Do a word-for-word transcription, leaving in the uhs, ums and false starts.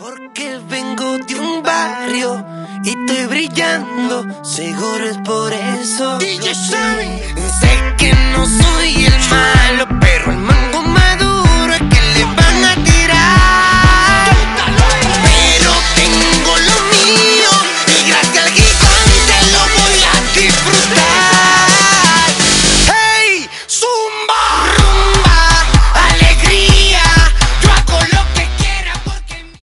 Porque vengo de un barrio y estoy brillando, seguro es por eso. D J Sammy, sé que no soy el más